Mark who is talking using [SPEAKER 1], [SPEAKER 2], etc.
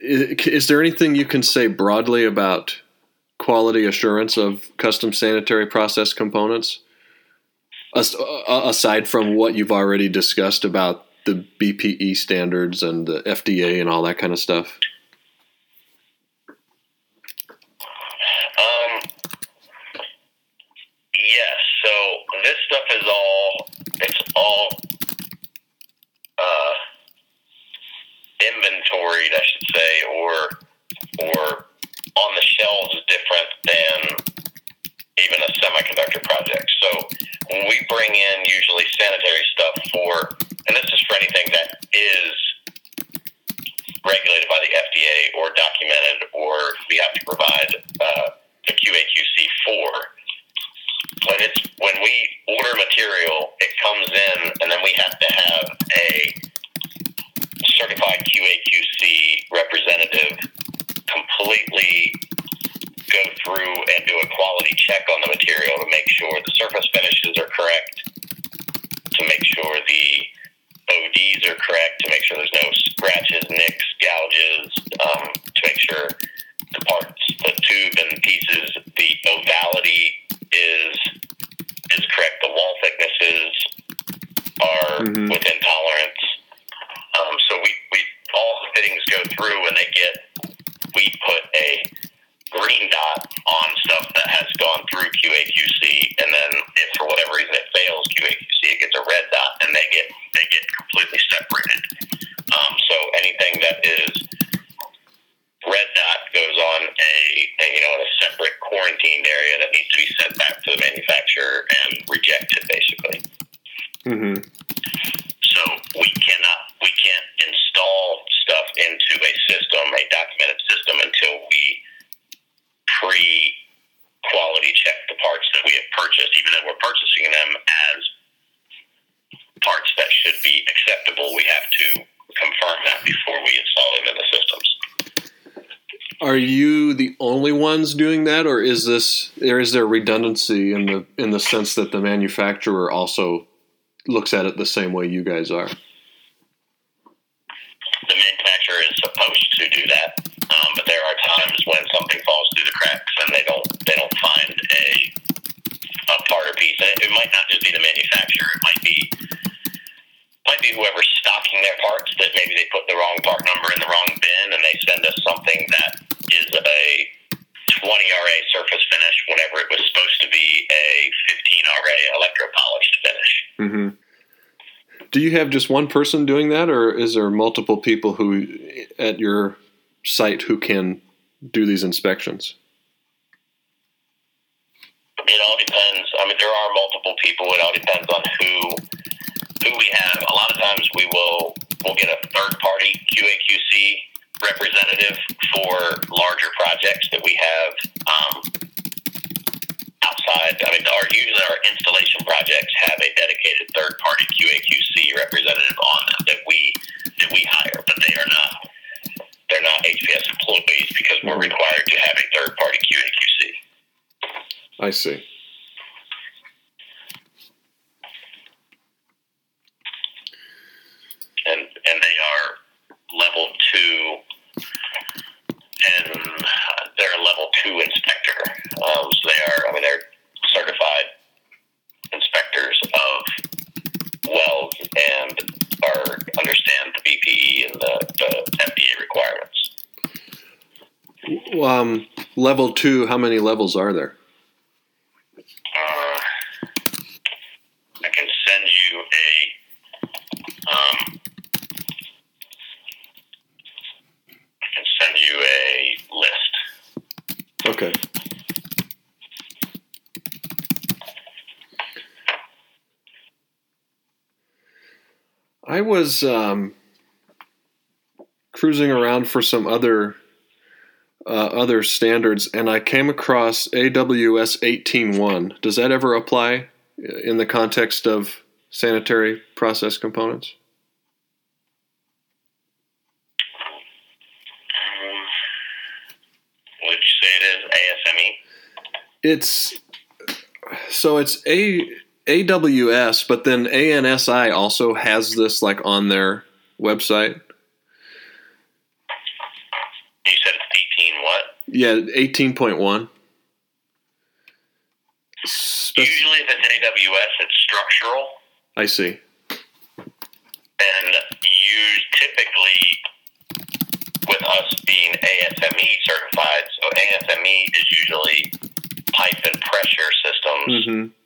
[SPEAKER 1] is there anything you can say broadly about quality assurance of custom sanitary process components, aside from what you've already discussed about the BPE standards and the FDA and all that kind of stuff?
[SPEAKER 2] Yes. So this stuff is all inventoried, I should say, or on the shelves different than even a semiconductor project. So when we bring in usually sanitary stuff and this is for anything that is regulated by the FDA or documented, or we have to provide a QA/QC for. When we order material, it comes in, and then we have to have a certified QA/QC representative completely go through and do a quality check on the material to make sure the surface finishes are correct, to make sure the ODs are correct, to make sure there's no scratches, nicks, gouges, to make sure the parts, the tube and pieces, the ovality is correct, the wall thicknesses are within tolerance. So we all the fittings go through, and we put a green dot on stuff that has gone through QA/QC, and then if for whatever reason it fails QA/QC, it gets a red dot, and they get completely separated. So anything that is red dot goes on a separate quarantined area that needs to be sent back to the manufacturer and rejected, basically.
[SPEAKER 1] Mm-hmm.
[SPEAKER 2] So we can't install stuff into a system, a documented system, until we pre-quality check the parts that we have purchased, even though we're purchasing them as parts that should be acceptable. We have to confirm that before we install them in the systems.
[SPEAKER 1] Are you the only ones doing that, or is there redundancy in the sense that the manufacturer also looks at it the same way you guys are?
[SPEAKER 2] The manufacturer is supposed to do that, but there are times when something falls through the cracks and they don't find a part or piece. And it might not just be the manufacturer; it might be whoever's stocking their parts, that maybe they put the wrong part number in the wrong bin, and they send us something that is a 20 RA surface finish whenever it was supposed to be a 15 RA electro-polished finish.
[SPEAKER 1] Mm-hmm. Do you have just one person doing that, or is there multiple people who at your site who can do these inspections?
[SPEAKER 2] It all depends. I mean, there are multiple people. It all depends on who we have. A lot of times we'll get a third-party QA/QC representative for larger projects that we have outside. I mean, usually our installation projects have a dedicated third-party QA/QC representative on them that we hire, but they're not HPS employees because we're required to have a third-party QA/QC.
[SPEAKER 1] I see.
[SPEAKER 2] And they are level 2, and they're a level 2 inspector. So they're certified inspectors of wells and understand the BPE and the FDA requirements.
[SPEAKER 1] Level 2, how many levels are there?
[SPEAKER 2] I can send you a list.
[SPEAKER 1] Okay. I was cruising around for some other standards, and I came across AWS 18.1. Does that ever apply in the context of sanitary process components?
[SPEAKER 2] Would you say it is ASME?
[SPEAKER 1] It's AWS, but then ANSI also has this like on their website. Yeah, 18.1.
[SPEAKER 2] Usually if it's AWS, it's structural.
[SPEAKER 1] I see.
[SPEAKER 2] And you typically, with us being ASME certified, so ASME is usually pipe and pressure systems.